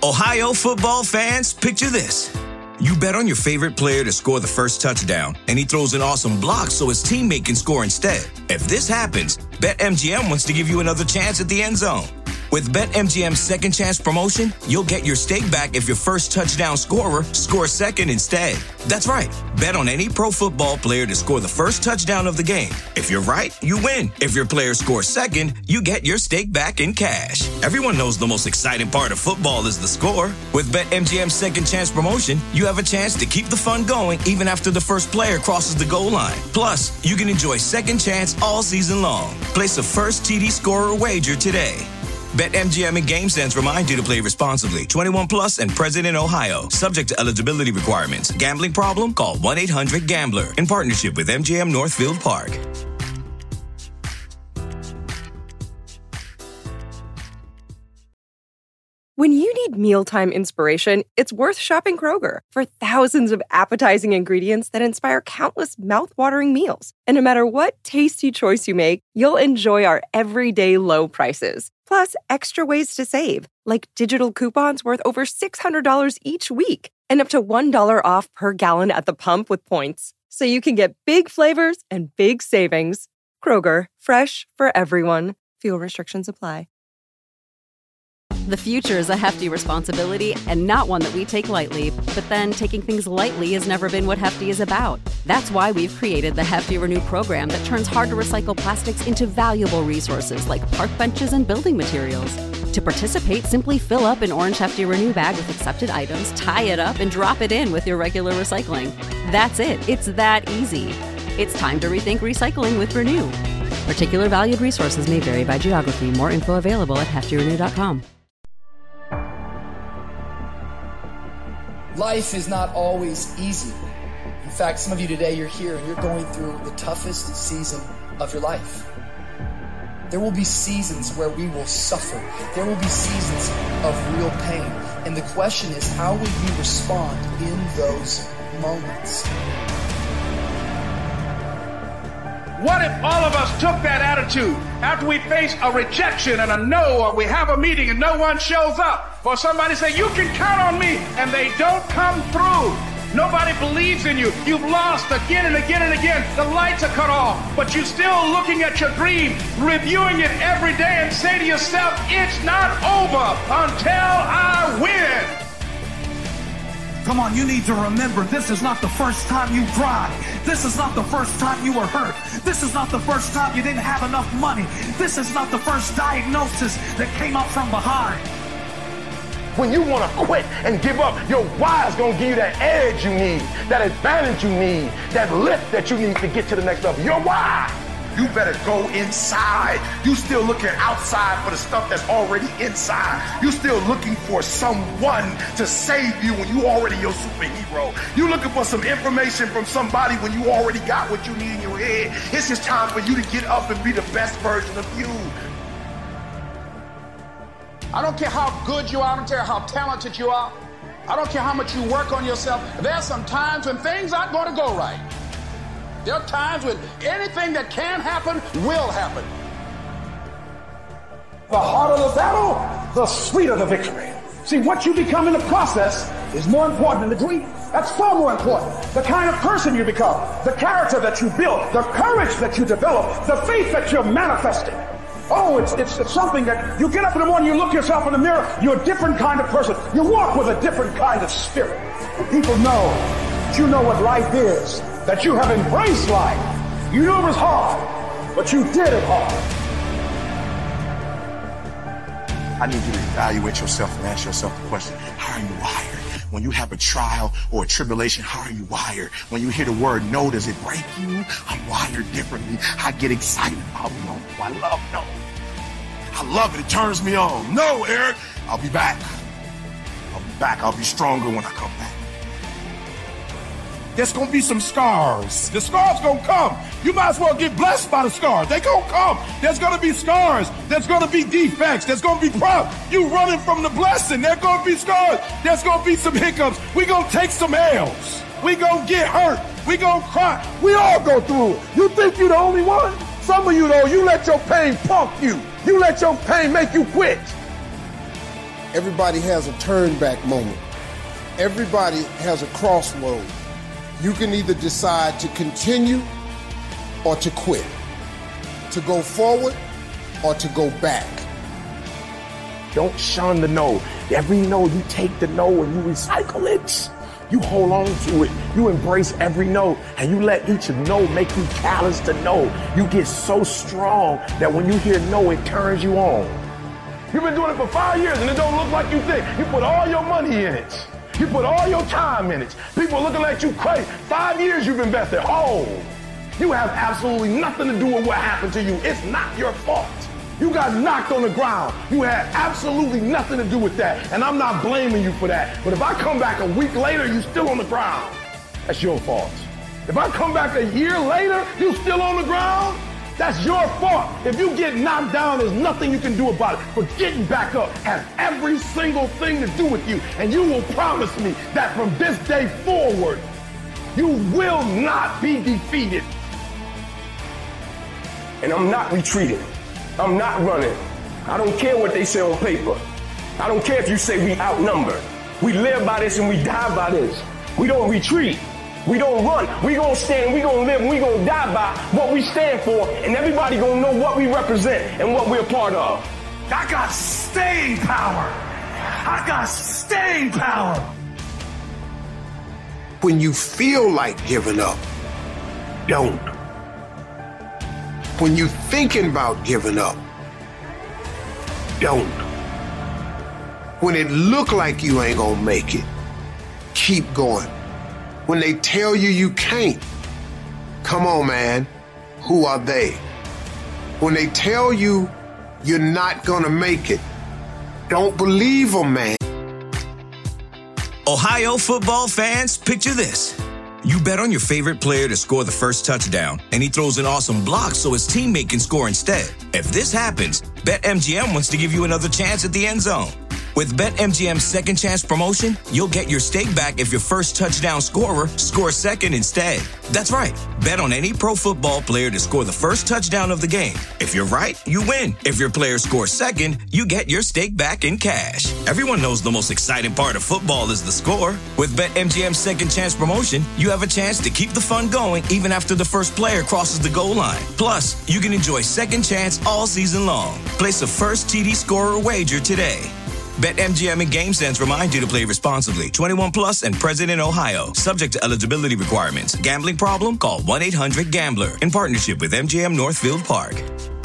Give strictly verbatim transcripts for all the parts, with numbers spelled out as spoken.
Ohio football fans, picture this. You bet on your favorite player to score the first touchdown, and he throws an awesome block so his teammate can score instead. If this happens, BetMGM wants to give you another chance at the end zone. With BetMGM's Second Chance promotion, you'll get your stake back if your first touchdown scorer scores second instead. That's right. Bet on any pro football player to score the first touchdown of the game. If you're right, you win. If your player scores second, you get your stake back in cash. Everyone knows the most exciting part of football is the score. With BetMGM's Second Chance promotion, you have a chance to keep the fun going even after the first player crosses the goal line. Plus, you can enjoy Second Chance all season long. Place a first T D scorer wager today. BetMGM and GameSense remind you to play responsibly. twenty-one plus and present in Ohio. Subject to eligibility requirements. Gambling problem? Call one eight hundred gambler. In partnership with M G M Northfield Park. When you need mealtime inspiration, it's worth shopping Kroger for thousands of appetizing ingredients that inspire countless mouthwatering meals. And no matter what tasty choice you make, you'll enjoy our everyday low prices. Plus, extra ways to save, like digital coupons worth over six hundred dollars each week and up to one dollar off per gallon at the pump with points. So you can get big flavors and big savings. Kroger, fresh for everyone. Fuel restrictions apply. The future is a hefty responsibility and not one that we take lightly. But then taking things lightly has never been what Hefty is about. That's why we've created the Hefty Renew program that turns hard-to-recycle plastics into valuable resources like park benches and building materials. To participate, simply fill up an orange Hefty Renew bag with accepted items, tie it up, and drop it in with your regular recycling. That's it. It's that easy. It's time to rethink recycling with Renew. Particular valued resources may vary by geography. More info available at hefty renew dot com. Life is not always easy. In fact, some of you today, you're here and you're going through the toughest season of your life. There will be seasons where we will suffer. There will be seasons of real pain. And the question is, how will you respond in those moments? What if all of us took that attitude after we face a rejection and a no, or we have a meeting and no one shows up, for somebody say, you can count on me, and they don't come through. Nobody believes in you. You've lost again and again and again. The lights are cut off, but you're still looking at your dream, reviewing it every day, and say to yourself, it's not over until I win. Come on, you need to remember, this is not the first time you cried. This is not the first time you were hurt. This is not the first time you didn't have enough money. This is not the first diagnosis that came up from behind. When you want to quit and give up, your why is going to give you that edge you need, that advantage you need, that lift that you need to get to the next level. Your why. You better go inside. You still looking outside for the stuff that's already inside. You still looking for someone to save you when you already your superhero. You looking for some information from somebody when you already got what you need in your head. It's just time for you to get up and be the best version of you. I don't care how good you are. I don't care how talented you are. I don't care how much you work on yourself. There are some times when things aren't going to go right. There are times when anything that can happen will happen. The harder the battle, the sweeter the victory. See, what you become in the process is more important than the dream. That's far more important. The kind of person you become, the character that you build, the courage that you develop, the faith that you're manifesting. Oh, it's, it's, it's something that you get up in the morning, you look yourself in the mirror, you're a different kind of person. You walk with a different kind of spirit. People know that you know what life is, that you have embraced life. You knew it was hard, but you did it hard. I need you to evaluate yourself and ask yourself the question, how are you wired? When you have a trial or a tribulation, how are you wired? When you hear the word no, does it break you? I'm wired differently. I get excited about no. I love no. I love it. It turns me on. No, Eric, I'll be back. I'll be back. I'll be stronger when I come back. There's going to be some scars. The scars going to come. You might as well get blessed by the scars. They going to come. There's going to be scars. There's going to be defects. There's going to be problems. You running from the blessing. There's going to be scars. There's going to be some hiccups. We going to take some L's. We going to get hurt. We going to cry. We all go through it. You think you the only one? Some of you, though, you let your pain punk you. You let your pain make you quit. Everybody has a turn back moment. Everybody has a crossroad. You can either decide to continue or to quit, to go forward or to go back. Don't shun the no. Every no, you take the no and you recycle it. You hold on to it. You embrace every no, and you let each no make you callous to no. You get so strong that when you hear no, it turns you on. You've been doing it for five years and it don't look like you think. You put all your money in it. You put all your time in it. People are looking at you crazy. Five years you've invested. Oh, you have absolutely nothing to do with what happened to you. It's not your fault. You got knocked on the ground. You had absolutely nothing to do with that. And I'm not blaming you for that. But if I come back a week later, you still on the ground, that's your fault. If I come back a year later, you still on the ground, that's your fault. If you get knocked down, there's nothing you can do about it. But getting back up has every single thing to do with you. And you will promise me that from this day forward, you will not be defeated. And I'm not retreating. I'm not running. I don't care what they say on paper. I don't care if you say we outnumbered. We live by this and we die by this. We don't retreat. We don't run. We gonna stand, we gonna live, and we gonna die by what we stand for, and everybody gonna know what we represent and what we're a part of. I got staying power. I got staying power. When you feel like giving up, don't. When you're thinking about giving up, don't. When it look like you ain't gonna make it, keep going. When they tell you you can't, come on, man, who are they? When they tell you you're not gonna make it, don't believe them, man. Ohio football fans, picture this. You bet on your favorite player to score the first touchdown, and he throws an awesome block so his teammate can score instead. If this happens, BetMGM wants to give you another chance at the end zone. With BetMGM's second chance promotion, you'll get your stake back if your first touchdown scorer scores second instead. That's right. Bet on any pro football player to score the first touchdown of the game. If you're right, you win. If your player scores second, you get your stake back in cash. Everyone knows the most exciting part of football is the score. With BetMGM's second chance promotion, you have a chance to keep the fun going even after the first player crosses the goal line. Plus, you can enjoy second chance all season long. Place a first T D scorer wager today. BetMGM and GameSense remind you to play responsibly. twenty-one plus and present in Ohio. Subject to eligibility requirements. Gambling problem? Call one eight hundred gambler. In partnership with M G M Northfield Park.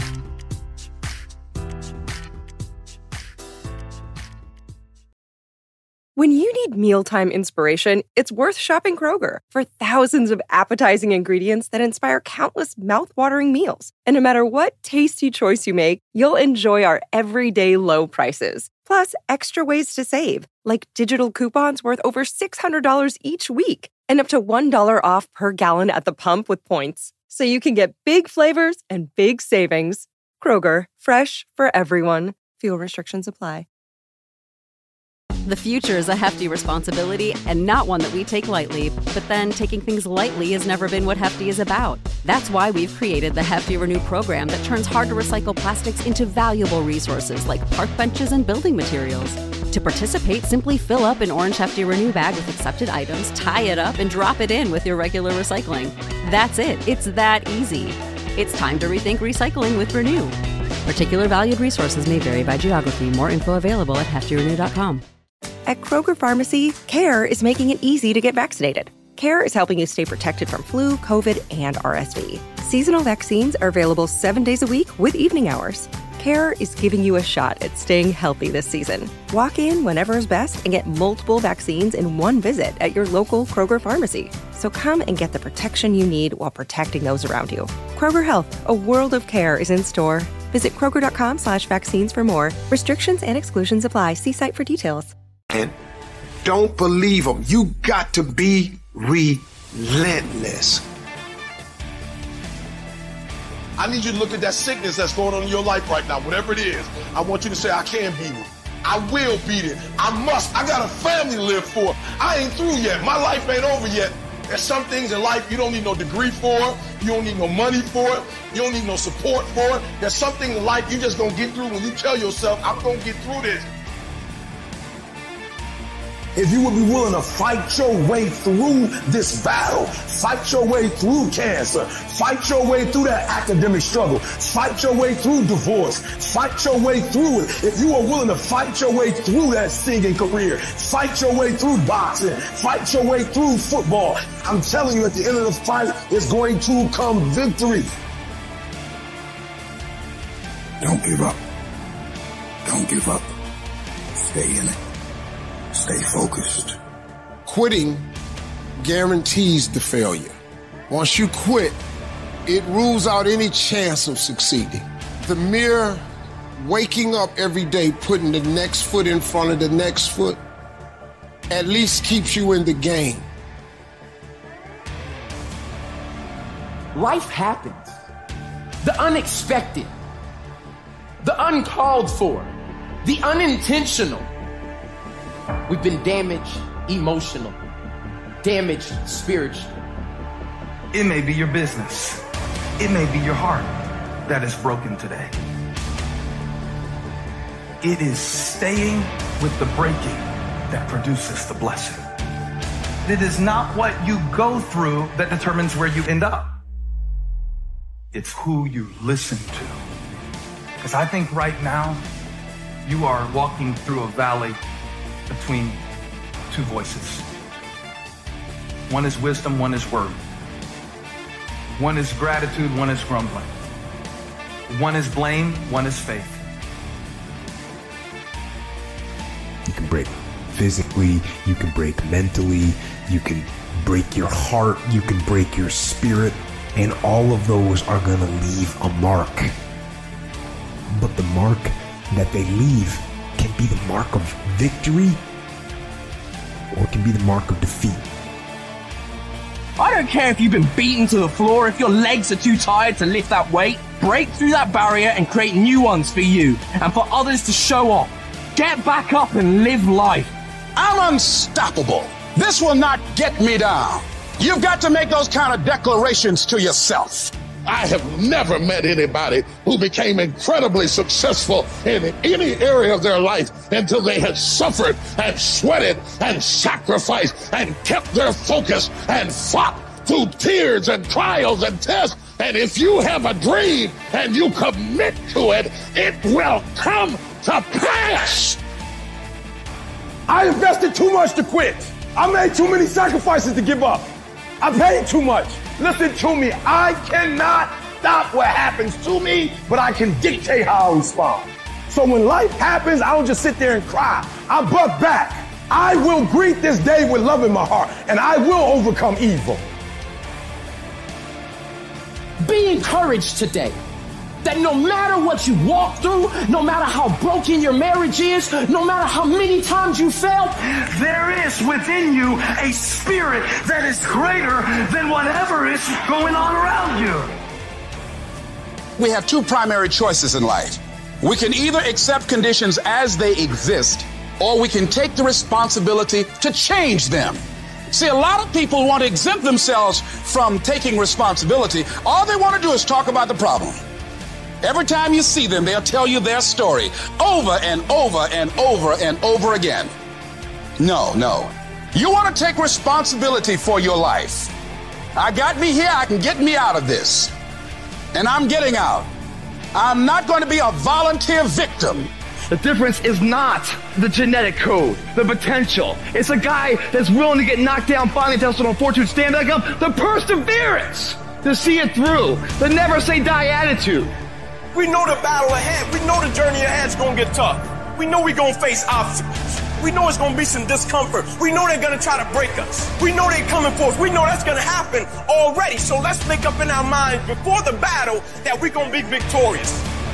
When you need mealtime inspiration, it's worth shopping Kroger for thousands of appetizing ingredients that inspire countless mouthwatering meals. And no matter what tasty choice you make, you'll enjoy our everyday low prices. Plus, extra ways to save, like digital coupons worth over six hundred dollars each week and up to one dollar off per gallon at the pump with points. So you can get big flavors and big savings. Kroger, fresh for everyone. Fuel restrictions apply. The future is a hefty responsibility and not one that we take lightly. But then taking things lightly has never been what Hefty is about. That's why we've created the Hefty Renew program that turns hard-to-recycle plastics into valuable resources like park benches and building materials. To participate, simply fill up an orange Hefty Renew bag with accepted items, tie it up, and drop it in with your regular recycling. That's it. It's that easy. It's time to rethink recycling with Renew. Particular valued resources may vary by geography. More info available at hefty renew dot com. At Kroger Pharmacy, CARE is making it easy to get vaccinated. CARE is helping you stay protected from flu, COVID, and R S V. Seasonal vaccines are available seven days a week with evening hours. CARE is giving you a shot at staying healthy this season. Walk in whenever is best and get multiple vaccines in one visit at your local Kroger Pharmacy. So come and get the protection you need while protecting those around you. Kroger Health, a world of care is in store. Visit Kroger.com slash vaccines for more. Restrictions and exclusions apply. See site for details. And don't believe them. You got to be relentless. I need you to look at that sickness that's going on in your life right now, whatever it is. I want you to say, I can beat it. I will beat it. I must. I got a family to live for. I ain't through yet. My life ain't over yet. There's some things in life you don't need no degree for. You don't need no money for it. You don't need no support for it. There's something in life you just gonna get through when you tell yourself, I'm gonna get through this. if you would be willing to fight your way through this battle, fight your way through cancer, fight your way through that academic struggle, fight your way through divorce, fight your way through it. If you are willing to fight your way through that singing career, fight your way through boxing, fight your way through football, I'm telling you, at the end of the fight is going to come victory. Don't give up. Don't give up. Stay in it. Stay focused. Quitting guarantees the failure. Once you quit, it rules out any chance of succeeding. The mere waking up every day, putting the next foot in front of the next foot, at least keeps you in the game. Life happens. The unexpected, the uncalled for, the unintentional. We've been damaged emotional, damaged spiritually. It may be your business. It may be your heart that is broken today. It is staying with the breaking that produces the blessing. It is not what you go through that determines where you end up. It's who you listen to. Because I think right now, you are walking through a valley between two voices. One is wisdom, one is word. One is gratitude, one is grumbling. One is blame, one is faith. You can break physically, you can break mentally, you can break your heart, you can break your spirit, and all of those are going to leave a mark. But the mark that they leave can be the mark of victory, or it can be the mark of defeat. I don't care if you've been beaten to the floor, if your legs are too tired to lift that weight, break through that barrier and create new ones for you and for others to show off. Get back up and live life. I'm unstoppable. This will not get me down. You've got to make those kind of declarations to yourself. I have never met anybody who became incredibly successful in any area of their life until they had suffered and sweated and sacrificed and kept their focus and fought through tears and trials and tests. And if you have a dream and you commit to it, it will come to pass. I invested too much to quit. I made too many sacrifices to give up. I paid too much. Listen to me. I cannot stop what happens to me, but I can dictate how I respond. So when life happens, I don't just sit there and cry. I buck back. I will greet this day with love in my heart, and I will overcome evil. Be encouraged today that no matter what you walk through, no matter how broken your marriage is, no matter how many times you failed, there is within you a spirit that is greater than whatever is going on around you. We have two primary choices in life. We can either accept conditions as they exist, or we can take the responsibility to change them. See, a lot of people want to exempt themselves from taking responsibility. All they want to do is talk about the problem. Every time you see them, they'll tell you their story over and over and over and over again. No, no. You want to take responsibility for your life. I got me here, I can get me out of this. And I'm getting out. I'm not going to be a volunteer victim. The difference is not the genetic code, the potential. It's a guy that's willing to get knocked down, finally tested on fortune, stand back up, the perseverance to see it through, the never say die attitude. We know the battle ahead. We know the journey ahead is going to get tough. We know we're going to face obstacles. We know it's going to be some discomfort. We know they're going to try to break us. We know they're coming for us. We know that's going to happen already. So let's make up in our minds before the battle that we're going to be victorious.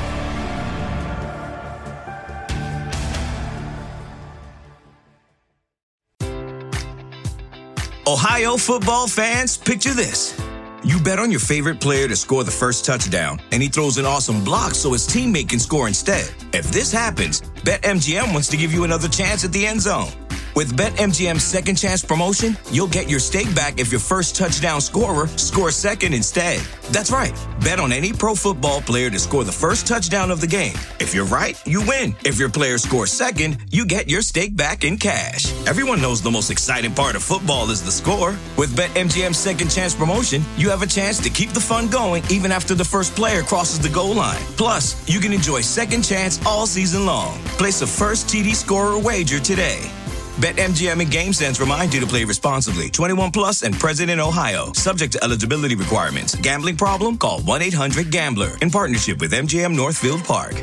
Ohio football fans, picture this. You bet on your favorite player to score the first touchdown, and he throws an awesome block so his teammate can score instead. If this happens, BetMGM wants to give you another chance at the end zone. With BetMGM's second chance promotion, you'll get your stake back if your first touchdown scorer scores second instead. That's right. Bet on any pro football player to score the first touchdown of the game. If you're right, you win. If your player scores second, you get your stake back in cash. Everyone knows the most exciting part of football is the score. With BetMGM's second chance promotion, you have a chance to keep the fun going even after the first player crosses the goal line. Plus, you can enjoy second chance all season long. Place a first T D scorer wager today. BetMGM and GameSense remind you to play responsibly. twenty-one plus and present in Ohio. Subject to eligibility requirements. Gambling problem? Call one eight hundred gambler. In partnership with M G M Northfield Park.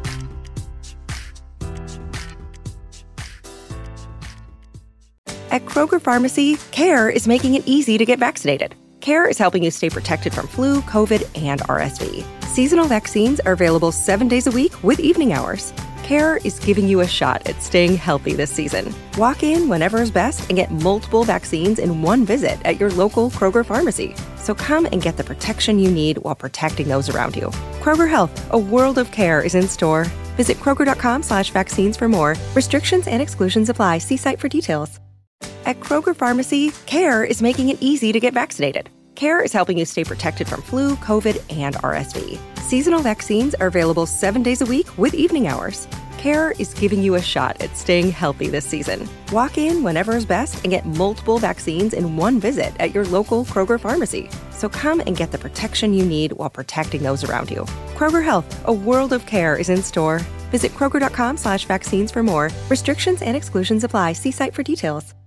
At Kroger Pharmacy, CARE is making it easy to get vaccinated. CARE is helping you stay protected from flu, COVID, and R S V. Seasonal vaccines are available seven days a week with evening hours. CARE is giving you a shot at staying healthy this season. Walk in whenever is best and get multiple vaccines in one visit at your local Kroger pharmacy. So come and get the protection you need while protecting those around you. Kroger Health, a world of care, is in store. Visit Kroger.com slash vaccines for more. Restrictions and exclusions apply. See site for details. At Kroger Pharmacy, CARE is making it easy to get vaccinated. CARE is helping you stay protected from flu, COVID, and R S V. Seasonal vaccines are available seven days a week with evening hours. CARE is giving you a shot at staying healthy this season. Walk in whenever is best and get multiple vaccines in one visit at your local Kroger pharmacy. So come and get the protection you need while protecting those around you. Kroger Health, a world of care, is in store. Visit Kroger.com slash vaccines for more. Restrictions and exclusions apply. See site for details.